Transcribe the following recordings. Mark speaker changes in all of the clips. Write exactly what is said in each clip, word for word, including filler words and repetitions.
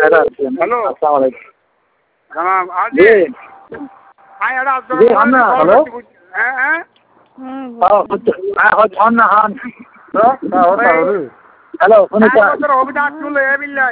Speaker 1: hello
Speaker 2: अस्सलाम वालेकुम
Speaker 1: तमाम आज
Speaker 2: जी
Speaker 1: आए अड़ा
Speaker 2: जी हम ना हेलो
Speaker 1: हैं हैं
Speaker 2: हां हां हम ना हां
Speaker 3: क्या होता है रे
Speaker 2: हेलो सुनिए
Speaker 1: आए तो हो बिना क्यों ले बिल्लाई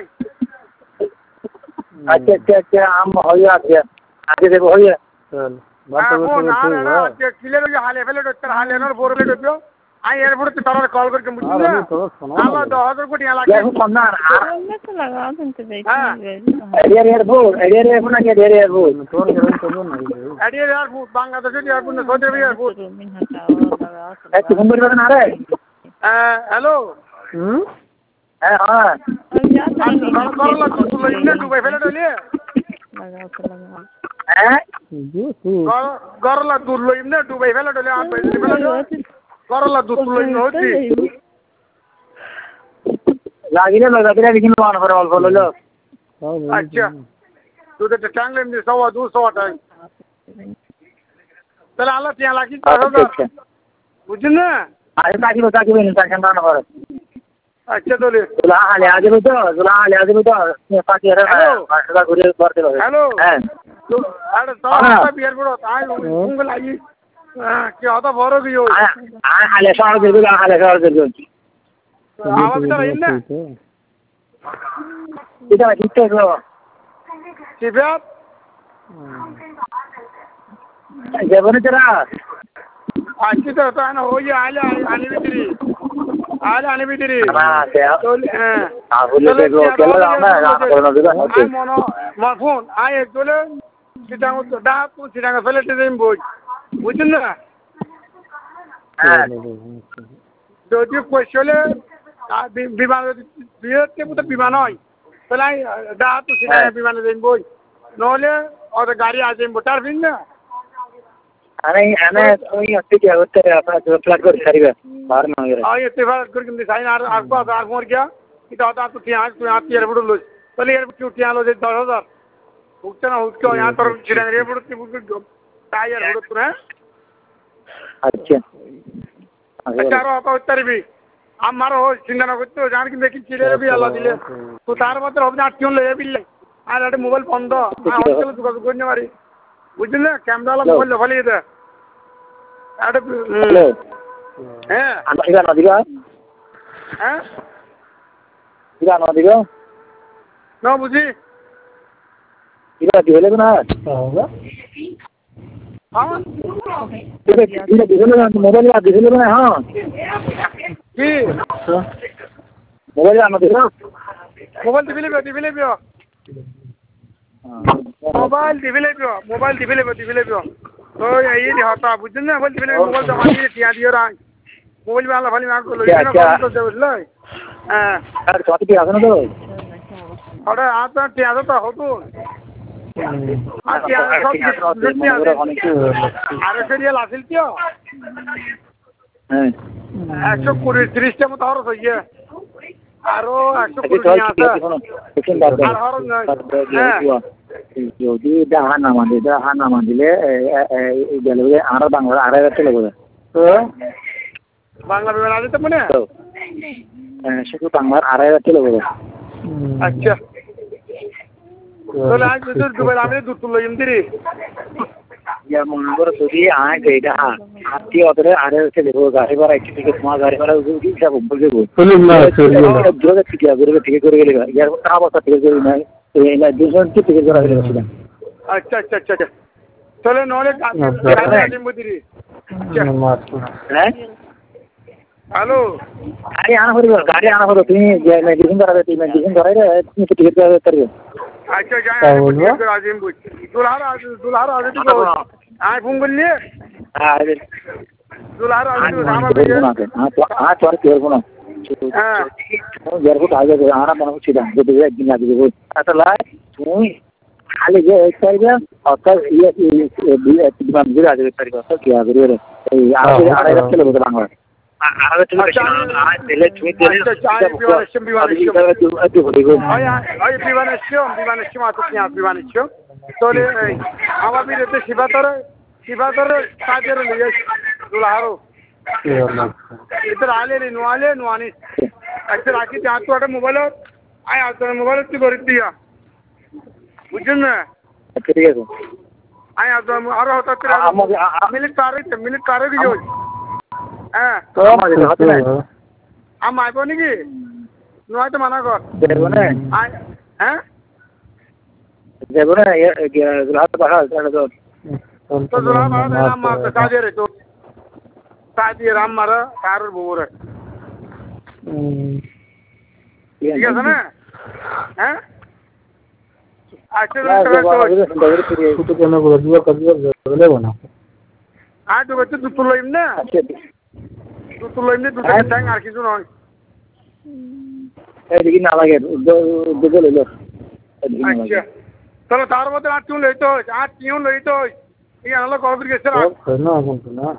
Speaker 2: अच्छा अच्छा अच्छा हम हो गया क्या आगे देखो हो गया
Speaker 3: चल
Speaker 1: हां
Speaker 3: बात
Speaker 1: वो
Speaker 3: तो
Speaker 1: ना
Speaker 3: ठीक
Speaker 1: ना
Speaker 3: है
Speaker 1: किले लो हाले फेले डॉक्टर हाले ना फोर ले डॉक्टर आई एयरपोर्ट पे तारा कॉल करके मुझे
Speaker 3: हाँ
Speaker 1: ना
Speaker 3: रवि तो सुनो
Speaker 1: आला दो हजार कोटी लागे
Speaker 2: यार सुनना
Speaker 4: मैं तो लगा तुम तो बैठे
Speaker 1: हां
Speaker 2: एरियर एयरपोर्ट एरियर एयरपोर्ट ना क्या एरियर एयरपोर्ट
Speaker 3: तोर गरम तो नहीं है
Speaker 1: एडियर एयरपोर्ट बांग्लादेश एयरपोर्ट ने सोचे भी एयरपोर्ट
Speaker 4: रूमिंग हटाओ लगा
Speaker 2: ए कुंबर बना आ रहा है
Speaker 1: हेलो
Speaker 3: हम्म
Speaker 2: ए हां
Speaker 4: और जा तो नहीं
Speaker 1: कर ला तू ले ने दुबई फेले डले
Speaker 4: लगा तो लगा
Speaker 2: हैं
Speaker 3: जो तू
Speaker 1: गरला दूर लो इमने दुबई फेले डले आ पैसे फेले डले गरला दूर लो इमने होती
Speaker 2: लागिले लगा तेरे लेकिन वन फॉर ऑल फॉलो लो
Speaker 1: अच्छा तू तो टांगले में सवा दो सौ टाइम चल आला ત્યાં લાગી
Speaker 2: अच्छा
Speaker 1: बुझना
Speaker 2: अरे ताकि बता के नहीं टेंशन ना कर
Speaker 1: अच्छा तो ले
Speaker 2: जुला ले आजे तो जुला ले आजे तो ये पार्टी है
Speaker 1: हेलो
Speaker 2: फास्ट गुरे करते लो
Speaker 1: हेलो
Speaker 2: हैं
Speaker 1: तो अरे तो आता बियर बड़ो आय उंग लागी क्या होता भरो की हो
Speaker 2: आ आले साल दे दो आले साल दे दो
Speaker 1: आवाज तो रही ना
Speaker 2: इधर कितने लो
Speaker 1: सिबियात
Speaker 2: जेवण तेरा
Speaker 1: अच्छी तरह तो ना हो ये आले आने भी तेरी आले आने भी तेरी
Speaker 2: हां क्या
Speaker 1: तो हां
Speaker 2: हां बोले तो केला ना ना करना दे
Speaker 1: आय मोनो मोर फोन आय तोले सिटांग तो दा तू सिटांग फेले ते देम बोल बुझना तो जो क्वेश्चन বিমান বিয়েতে মতো বিমান হয় তাহলে দা তো সিটা বিমানে দেন বই নহলে ওর গাড়ি আছে মোটর বিন না
Speaker 2: अरे अने कोई अच्छी क्या होता है अपना जो फ्लैट कर करेगा बाहर में वगैरह
Speaker 1: हाँ ये त्योहार करके दिखाई ना आपको आधार मोर क्या कि तो आता तो यहाँ तो यहाँ एयरपोर्ट लो पहले एयरपोर्ट क्यों यहाँ लो दे दस हजार भुगतान उसको यहाँ पर चिड़ा एयरपोर्ट की बुक टायर हो तो है
Speaker 2: अच्छा
Speaker 1: अच्छा रो तो उत्तर भी हमारा हो चिंता ना करते हो जान की लेकिन चिड़े भी अल्लाह दिले तो तार मात्र हो ना क्यों ले बिल्ले आ लाटे मोबाइल बंद आ होटल दुकान कोई नहीं मारी बुझले कैमरा वाला मोबाइल ले फली इधर आटे
Speaker 2: हेलो
Speaker 1: हैं
Speaker 2: अंदर ना दिगा
Speaker 1: हैं
Speaker 2: दिगा ना दिगा
Speaker 1: ना बुझी
Speaker 2: दिगा दिले ना
Speaker 3: होगा
Speaker 1: हाँ
Speaker 2: दिगा दिगा दिले ना मोबाइल ना दिले ना हां
Speaker 1: की
Speaker 2: मोबाइल ना दिगा
Speaker 1: मोबाइल दिले भी दिले भी मोबाइल दिले भी मोबाइल दिले भी दिले भी तो ये नहीं होता बुझने मोबाइल दिले मोबाइल तो मानी दिया दियो रा मोबाइल वाला वाली मार को लो ना तो दे ले हां
Speaker 2: यार कत की आसन तो
Speaker 1: अरे आता क्या तो हो तो आ क्या सब लुटनी अरे सीरियल आसिल क्यों
Speaker 2: हैं
Speaker 1: একশো কুড়ি ত্রিশটা মতো হরস হইয়ে আরো একশো কুড়ি নিয়ে আসা
Speaker 2: लेकिन बात
Speaker 1: আর হরস নয়
Speaker 2: যদি দাহা না মান দিলে দাহা না মান দিলে এই গেলে আর বাংলা আড়াই রাখতে লাগবে তো
Speaker 1: বাংলা বিমান আছে তো মনে
Speaker 2: তো শুধু বাংলার আড়াই রাখতে লাগবে
Speaker 1: আচ্ছা তাহলে আজ তো দুবার আমি দুধ তুললো ইমদিরি
Speaker 2: या मंगोर सुधी आ गईदा हा आती ओदरे आरे से देखो गाड़ी वाला एक टिकट मा गाड़ी वाला उसी सब बोल के बोल
Speaker 3: फिल्म ना
Speaker 2: जो जो टिकट अगर टिकट करे गेलेगा यार का बता टिकट करे ना ये ना दूसरा टिकट करा गेलेगा
Speaker 1: अच्छा अच्छा अच्छा अच्छा चलो नॉले गाड़ी मुदिरी
Speaker 2: हैं
Speaker 1: हेलो
Speaker 2: गाड़ी आना पड़ेगा गाड़ी आना पड़ेगा तुम्हें मेडिसिन करा देती मेडिसिन करा दे तुम्हें टिकट करा करिए
Speaker 1: अच्छा जाए टिकट करा दें बुझ दुल्हार दुल्हार आ गई तो आए फोन कर लिए
Speaker 2: हां
Speaker 1: दुल्हार आ गई सामान
Speaker 2: ले हां तो हां तो केयर कोना
Speaker 1: हां
Speaker 2: एयरपोर्ट आ गया आना बना सीधा जो एक दिन आ गई अतला तू खाली जे एक करिए और कल ये ये दिमाग गिरा दे करिए तो क्या करिए रे आगे आड़े रखते लोग बांग्ला आगे तो आज दिले छुई दिले
Speaker 1: अच्छा बिवान शम बिवान शम आया आया बिवान शम बिवान शम आतो क्या बिवान शम तो ले आवा भी रहते शिवातर शिवातर साजेर लिए दुल्हारो इधर आले रे नुआले नुआनी अच्छा राखी त्या तो मोबाइल आया तो मोबाइल की भरी दिया বুঝছেন না
Speaker 2: ঠিক আছে
Speaker 1: আই আরো হঠাৎ করে মিনিট পার হইতে মিনিট পার হয়ে গেছে হ্যাঁ
Speaker 2: আমাদের হাতে নাই
Speaker 1: আম আইব নাকি নয়তো মানা কর
Speaker 2: দেবো না
Speaker 1: হ্যাঁ
Speaker 2: দেবো না হাত পাখা
Speaker 1: তো জোড়া মারা রাম মারতে কাজে রে তো কাজে রাম মারা কারোর বউরে ঠিক আছে না হ্যাঁ আচ্ছা
Speaker 3: শুধু কেন করে দুয়া কাজিয়া লেবো না
Speaker 1: আজ তো বলতে দুটো লইম না দুটো লইম না দুটো ট্যাং আর কিছু নয়
Speaker 2: এদিকে না লাগে দুটো লইলো
Speaker 1: আচ্ছা তাহলে তার মধ্যে আর চুন লইতো আর কিউন লইতো এই আনলো কবে গেছে
Speaker 3: না না